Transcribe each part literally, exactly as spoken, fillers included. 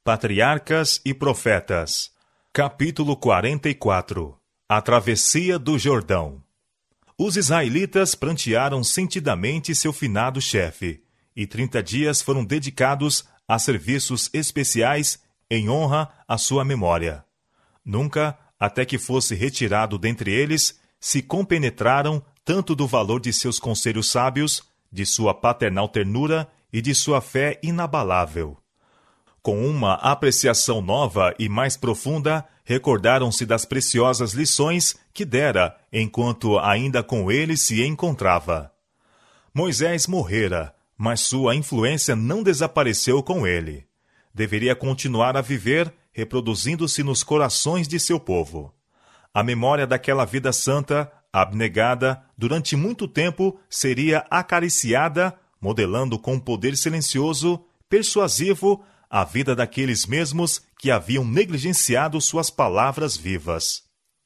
Patriarcas e Profetas. Capítulo quarenta e quatro. A travessia do Jordão. Os israelitas prantearam sentidamente seu finado chefe, e trinta dias foram dedicados a serviços especiais em honra à sua memória. Nunca, até que fosse retirado dentre eles, se compenetraram tanto do valor de seus conselhos sábios, de sua paternal ternura e de sua fé inabalável. Com uma apreciação nova e mais profunda, recordaram-se das preciosas lições que dera enquanto ainda com ele se encontrava. Moisés morrera, mas sua influência não desapareceu com ele. Deveria continuar a viver, reproduzindo-se nos corações de seu povo. A memória daquela vida santa, abnegada, durante muito tempo, seria acariciada, modelando com poder silencioso, persuasivo, a vida daqueles mesmos que haviam negligenciado suas palavras vivas.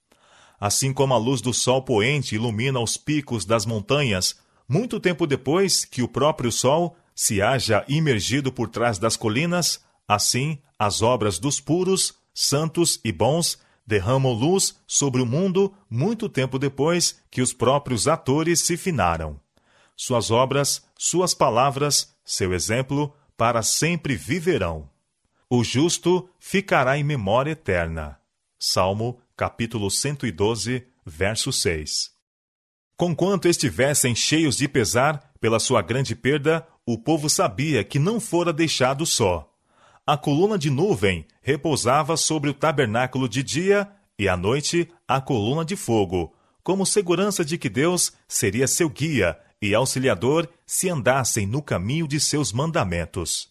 Assim como a luz do sol poente ilumina os picos das montanhas, muito tempo depois que o próprio sol se haja imergido por trás das colinas, assim as obras dos puros, santos e bons derramam luz sobre o mundo muito tempo depois que os próprios atores se finaram. Suas obras, suas palavras, seu exemplo, para sempre viverão. O justo ficará em memória eterna. Salmo, capítulo cento e doze, verso seis. Conquanto estivessem cheios de pesar pela sua grande perda, o povo sabia que não fora deixado só. A coluna de nuvem repousava sobre o tabernáculo de dia e à noite a coluna de fogo, como segurança de que Deus seria seu guia e auxiliador se andassem no caminho de seus mandamentos.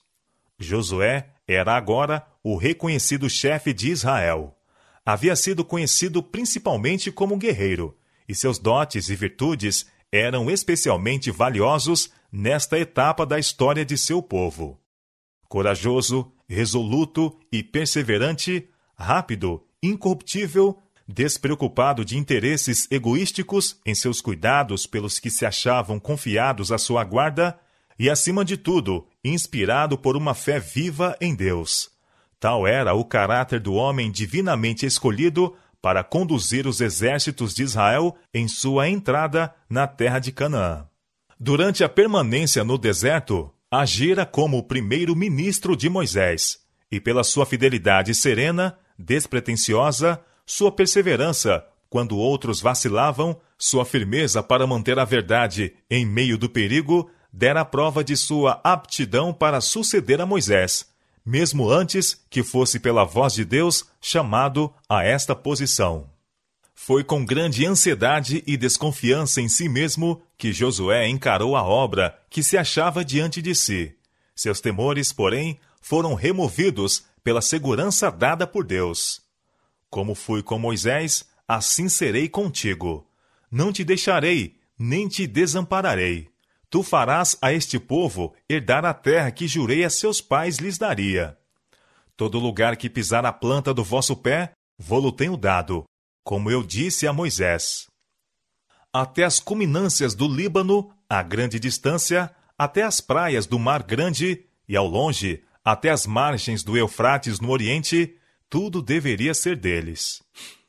Josué era agora o reconhecido chefe de Israel. Havia sido conhecido principalmente como guerreiro, e seus dotes e virtudes eram especialmente valiosos nesta etapa da história de seu povo. Corajoso, resoluto e perseverante, rápido, incorruptível, despreocupado de interesses egoísticos em seus cuidados pelos que se achavam confiados à sua guarda, e, acima de tudo, inspirado por uma fé viva em Deus. Tal era o caráter do homem divinamente escolhido para conduzir os exércitos de Israel em sua entrada na terra de Canaã. Durante a permanência no deserto, agira como o primeiro-ministro de Moisés, e pela sua fidelidade serena, despretensiosa, sua perseverança, quando outros vacilavam, sua firmeza para manter a verdade em meio do perigo, dera prova de sua aptidão para suceder a Moisés, mesmo antes que fosse pela voz de Deus chamado a esta posição. Foi com grande ansiedade e desconfiança em si mesmo que Josué encarou a obra que se achava diante de si. Seus temores, porém, foram removidos pela segurança dada por Deus. Como fui com Moisés, assim serei contigo. Não te deixarei, nem te desampararei. Tu farás a este povo herdar a terra que jurei a seus pais lhes daria. Todo lugar que pisar a planta do vosso pé, vô-lo tenho dado, como eu disse a Moisés. Até as culminâncias do Líbano, a grande distância, até as praias do Mar Grande, e ao longe, até as margens do Eufrates no Oriente, tudo deveria ser deles.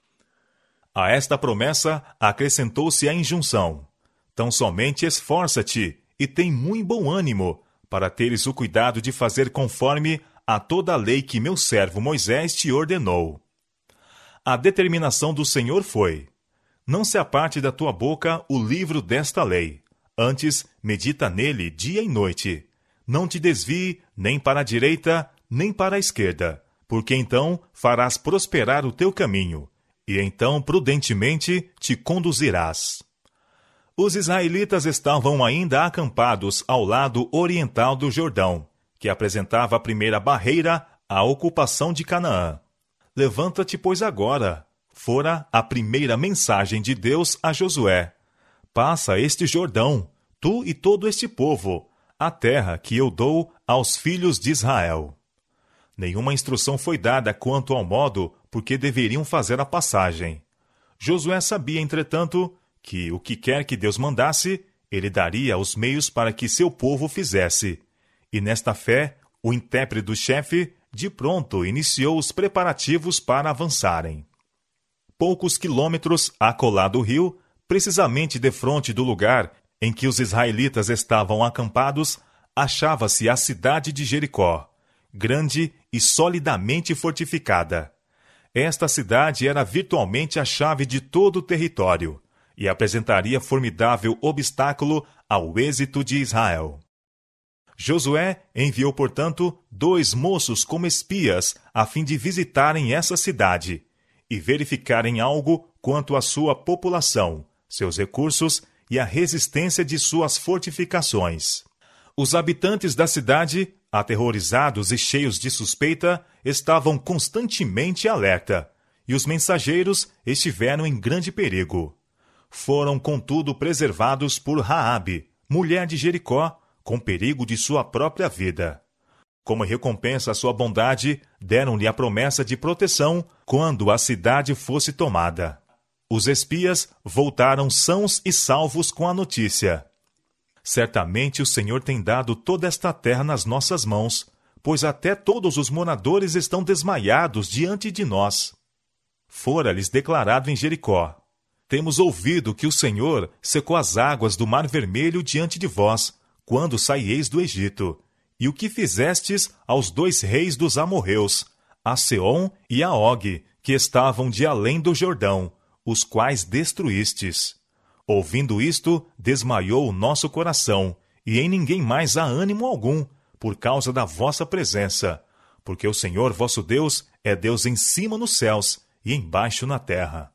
A esta promessa acrescentou-se a injunção: tão somente esforça-te e tem muito bom ânimo, para teres o cuidado de fazer conforme a toda a lei que meu servo Moisés te ordenou. A determinação do Senhor foi: não se aparte da tua boca o livro desta lei, antes medita nele dia e noite. Não te desvie nem para a direita, nem para a esquerda, porque então farás prosperar o teu caminho, e então prudentemente te conduzirás. Os israelitas estavam ainda acampados ao lado oriental do Jordão, que apresentava a primeira barreira à ocupação de Canaã. Levanta-te, pois, agora. Fora a primeira mensagem de Deus a Josué. Passa este Jordão, tu e todo este povo, a terra que eu dou aos filhos de Israel. Nenhuma instrução foi dada quanto ao modo por que deveriam fazer a passagem. Josué sabia, entretanto, que o que quer que Deus mandasse, ele daria os meios para que seu povo fizesse. E nesta fé, o intérprete chefe de pronto iniciou os preparativos para avançarem. Poucos quilômetros acolá do rio, precisamente defronte do lugar em que os israelitas estavam acampados, achava-se a cidade de Jericó, grande e solidamente fortificada. Esta cidade era virtualmente a chave de todo o território e apresentaria formidável obstáculo ao êxito de Israel. Josué enviou, portanto, dois moços como espias a fim de visitarem essa cidade e verificarem algo quanto à sua população, seus recursos e a resistência de suas fortificações. Os habitantes da cidade, aterrorizados e cheios de suspeita, estavam constantemente alerta, e os mensageiros estiveram em grande perigo. Foram, contudo, preservados por Raabe, mulher de Jericó, com perigo de sua própria vida. Como recompensa à sua bondade, deram-lhe a promessa de proteção quando a cidade fosse tomada. Os espias voltaram sãos e salvos com a notícia: certamente o Senhor tem dado toda esta terra nas nossas mãos, pois até todos os moradores estão desmaiados diante de nós. Fora-lhes declarado em Jericó: temos ouvido que o Senhor secou as águas do Mar Vermelho diante de vós, quando saíeis do Egito, e o que fizestes aos dois reis dos amorreus, a Seom e a Og, que estavam de além do Jordão, os quais destruístes. Ouvindo isto, desmaiou o nosso coração, e em ninguém mais há ânimo algum, por causa da vossa presença, porque o Senhor vosso Deus é Deus em cima nos céus e embaixo na terra.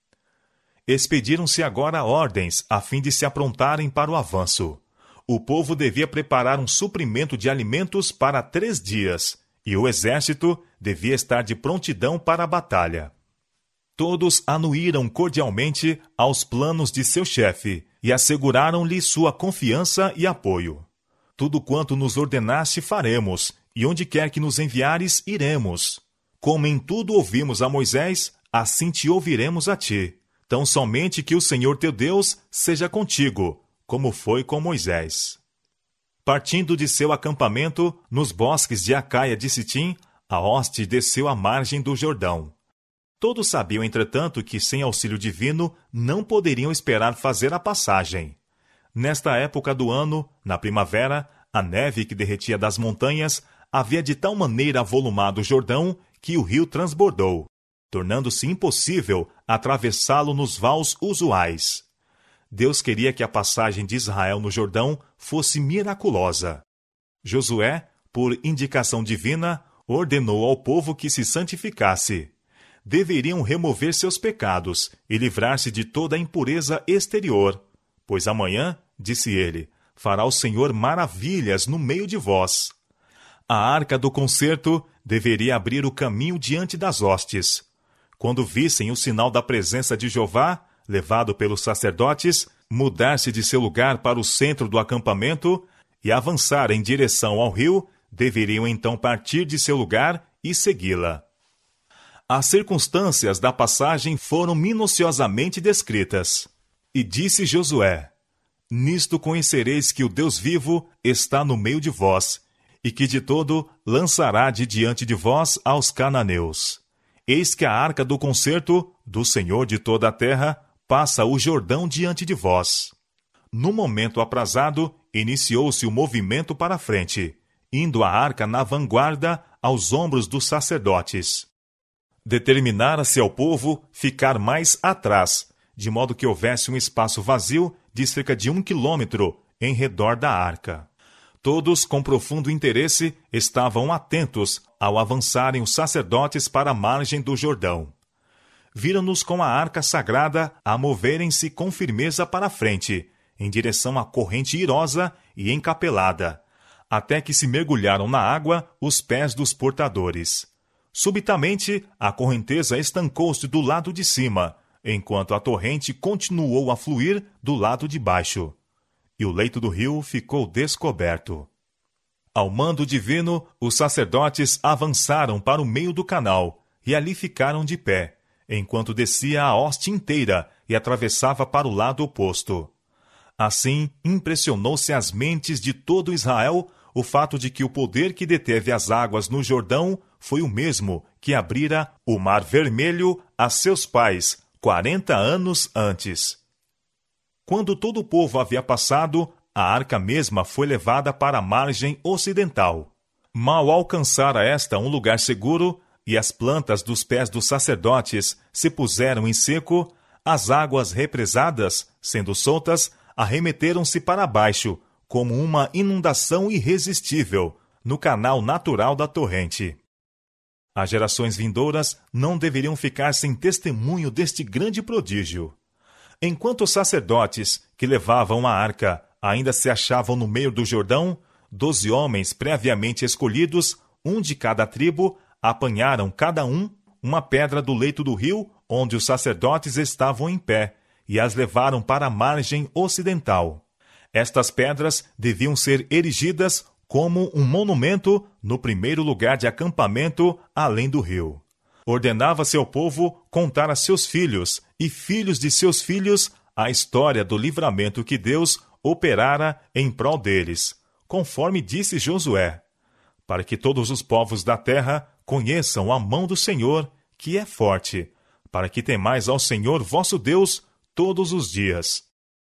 Expediram-se agora ordens a fim de se aprontarem para o avanço. O povo devia preparar um suprimento de alimentos para três dias, e o exército devia estar de prontidão para a batalha. Todos anuíram cordialmente aos planos de seu chefe e asseguraram-lhe sua confiança e apoio. Tudo quanto nos ordenaste faremos, e onde quer que nos enviares, iremos. Como em tudo ouvimos a Moisés, assim te ouviremos a ti. Tão somente que o Senhor teu Deus seja contigo, como foi com Moisés. Partindo de seu acampamento, nos bosques de Acaia de Sitim, a hoste desceu à margem do Jordão. Todos sabiam, entretanto, que sem auxílio divino não poderiam esperar fazer a passagem. Nesta época do ano, na primavera, a neve que derretia das montanhas havia de tal maneira avolumado o Jordão que o rio transbordou, tornando-se impossível atravessá-lo nos vãos usuais. Deus queria que a passagem de Israel no Jordão fosse miraculosa. Josué, por indicação divina, ordenou ao povo que se santificasse. Deveriam remover seus pecados e livrar-se de toda a impureza exterior, pois amanhã, disse ele, fará o Senhor maravilhas no meio de vós. A arca do concerto deveria abrir o caminho diante das hostes. Quando vissem o sinal da presença de Jeová, levado pelos sacerdotes, mudar-se de seu lugar para o centro do acampamento e avançar em direção ao rio, deveriam então partir de seu lugar e segui-la. As circunstâncias da passagem foram minuciosamente descritas. E disse Josué: nisto conhecereis que o Deus vivo está no meio de vós, e que de todo lançará de diante de vós aos cananeus. Eis que a arca do concerto, do Senhor de toda a terra, passa o Jordão diante de vós. No momento aprazado, iniciou-se o movimento para a frente, indo a arca na vanguarda aos ombros dos sacerdotes. Determinara-se ao povo ficar mais atrás, de modo que houvesse um espaço vazio de cerca de um quilômetro em redor da arca. Todos, com profundo interesse, estavam atentos ao avançarem os sacerdotes para a margem do Jordão. Viram-nos com a arca sagrada a moverem-se com firmeza para a frente, em direção à corrente irosa e encapelada, até que se mergulharam na água os pés dos portadores. Subitamente, a correnteza estancou-se do lado de cima, enquanto a torrente continuou a fluir do lado de baixo. E o leito do rio ficou descoberto. Ao mando divino, os sacerdotes avançaram para o meio do canal e ali ficaram de pé, enquanto descia a hoste inteira e atravessava para o lado oposto. Assim, impressionou-se as mentes de todo Israel o fato de que o poder que deteve as águas no Jordão foi o mesmo que abrira o Mar Vermelho a seus pais quarenta anos antes. Quando todo o povo havia passado, a arca mesma foi levada para a margem ocidental. Mal alcançara esta um lugar seguro, e as plantas dos pés dos sacerdotes se puseram em seco, as águas represadas, sendo soltas, arremeteram-se para baixo, como uma inundação irresistível, no canal natural da torrente. As gerações vindouras não deveriam ficar sem testemunho deste grande prodígio. Enquanto os sacerdotes que levavam a arca ainda se achavam no meio do Jordão, doze homens previamente escolhidos, um de cada tribo, apanharam cada um uma pedra do leito do rio onde os sacerdotes estavam em pé e as levaram para a margem ocidental. Estas pedras deviam ser erigidas como um monumento no primeiro lugar de acampamento além do rio. Ordenava-se ao povo contar a seus filhos e filhos de seus filhos a história do livramento que Deus operara em prol deles, conforme disse Josué, para que todos os povos da terra conheçam a mão do Senhor, que é forte, para que temais ao Senhor vosso Deus todos os dias.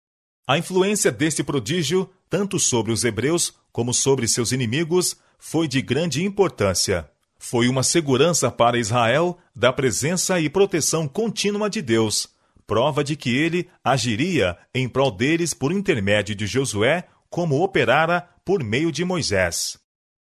A influência deste prodígio, tanto sobre os hebreus como sobre seus inimigos, foi de grande importância. Foi uma segurança para Israel da presença e proteção contínua de Deus, prova de que ele agiria em prol deles por intermédio de Josué, como operara por meio de Moisés.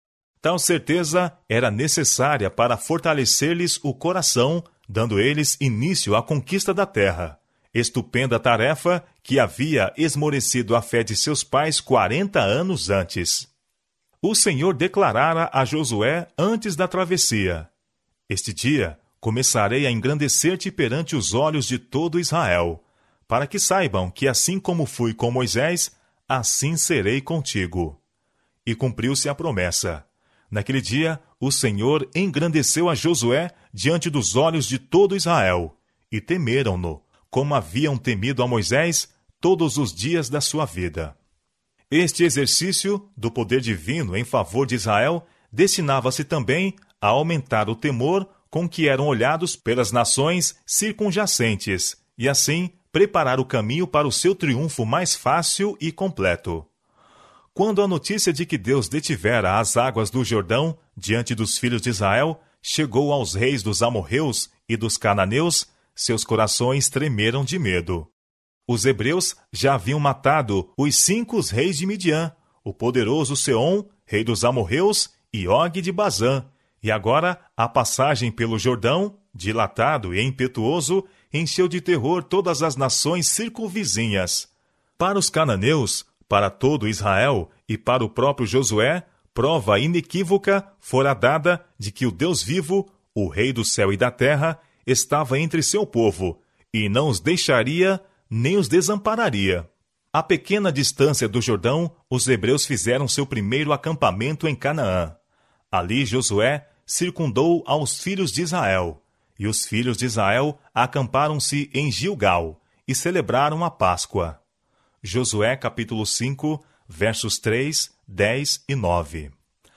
Tal certeza era necessária para fortalecer-lhes o coração, dando eles início à conquista da terra. Estupenda tarefa que havia esmorecido a fé de seus pais quarenta anos antes. O Senhor declarara a Josué antes da travessia: Este dia começarei a engrandecer-te perante os olhos de todo Israel, para que saibam que assim como fui com Moisés, assim serei contigo. E cumpriu-se a promessa. Naquele dia, o Senhor engrandeceu a Josué diante dos olhos de todo Israel, e temeram-no, como haviam temido a Moisés todos os dias da sua vida. Este exercício do poder divino em favor de Israel destinava-se também a aumentar o temor com que eram olhados pelas nações circunjacentes, e assim preparar o caminho para o seu triunfo mais fácil e completo. Quando a notícia de que Deus detivera as águas do Jordão diante dos filhos de Israel chegou aos reis dos amorreus e dos cananeus, seus corações tremeram de medo. Os hebreus já haviam matado os cinco reis de Midian, o poderoso Seom, rei dos amorreus, e Og de Bazã, e agora a passagem pelo Jordão, dilatado e impetuoso, encheu de terror todas as nações circunvizinhas. Para os cananeus, para todo Israel e para o próprio Josué, prova inequívoca fora dada de que o Deus vivo, o Rei do céu e da terra, estava entre seu povo, e não os deixaria nem os desampararia. A pequena distância do Jordão, os hebreus fizeram seu primeiro acampamento em Canaã. Ali Josué circundou aos filhos de Israel, e os filhos de Israel acamparam-se em Gilgal, e celebraram a Páscoa. Josué capítulo cinco, versos três, dez e nove.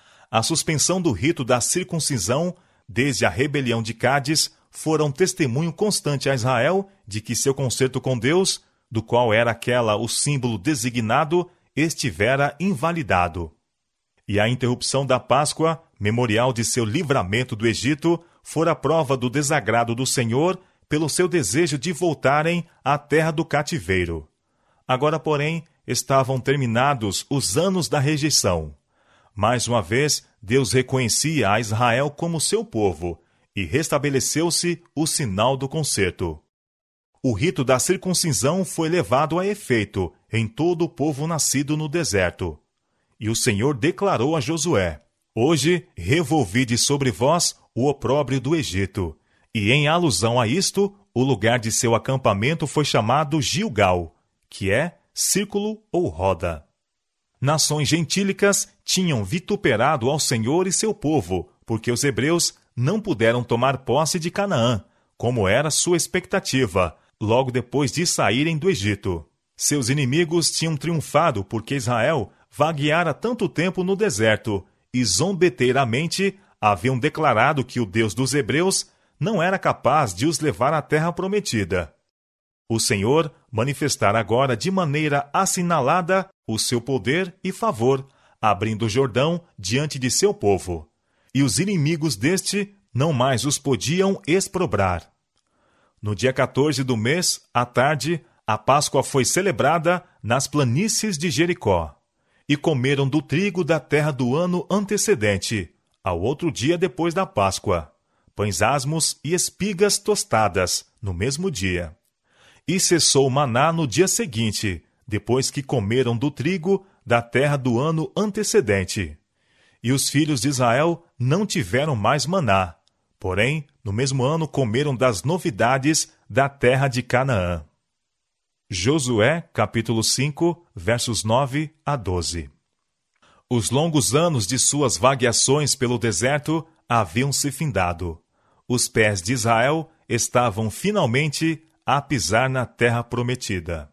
A suspensão do rito da circuncisão, desde a rebelião de Cádiz, foram testemunho constante a Israel de que seu concerto com Deus, do qual era aquela o símbolo designado, estivera invalidado. E a interrupção da Páscoa, memorial de seu livramento do Egito, fora prova do desagrado do Senhor pelo seu desejo de voltarem à terra do cativeiro. Agora, porém, estavam terminados os anos da rejeição. Mais uma vez, Deus reconhecia a Israel como seu povo, e restabeleceu-se o sinal do concerto. O rito da circuncisão foi levado a efeito em todo o povo nascido no deserto. E o Senhor declarou a Josué: Hoje revolvide sobre vós o opróbrio do Egito. E em alusão a isto, o lugar de seu acampamento foi chamado Gilgal, que é círculo ou roda. Nações gentílicas tinham vituperado ao Senhor e seu povo, porque os hebreus não puderam tomar posse de Canaã, como era sua expectativa, logo depois de saírem do Egito. Seus inimigos tinham triunfado porque Israel vagueara tanto tempo no deserto e zombeteiramente haviam declarado que o Deus dos hebreus não era capaz de os levar à terra prometida. O Senhor manifestara agora de maneira assinalada o seu poder e favor, abrindo o Jordão diante de seu povo, e os inimigos deste não mais os podiam exprobrar. No dia quatorze do mês, à tarde, a Páscoa foi celebrada nas planícies de Jericó, e comeram do trigo da terra do ano antecedente, ao outro dia depois da Páscoa, pães asmos e espigas tostadas, no mesmo dia. E cessou o maná no dia seguinte, depois que comeram do trigo da terra do ano antecedente. E os filhos de Israel não tiveram mais maná, porém, no mesmo ano comeram das novidades da terra de Canaã. Josué, capítulo cinco, versos nove a doze. Os longos anos de suas vagueações pelo deserto haviam se findado. Os pés de Israel estavam finalmente a pisar na terra prometida.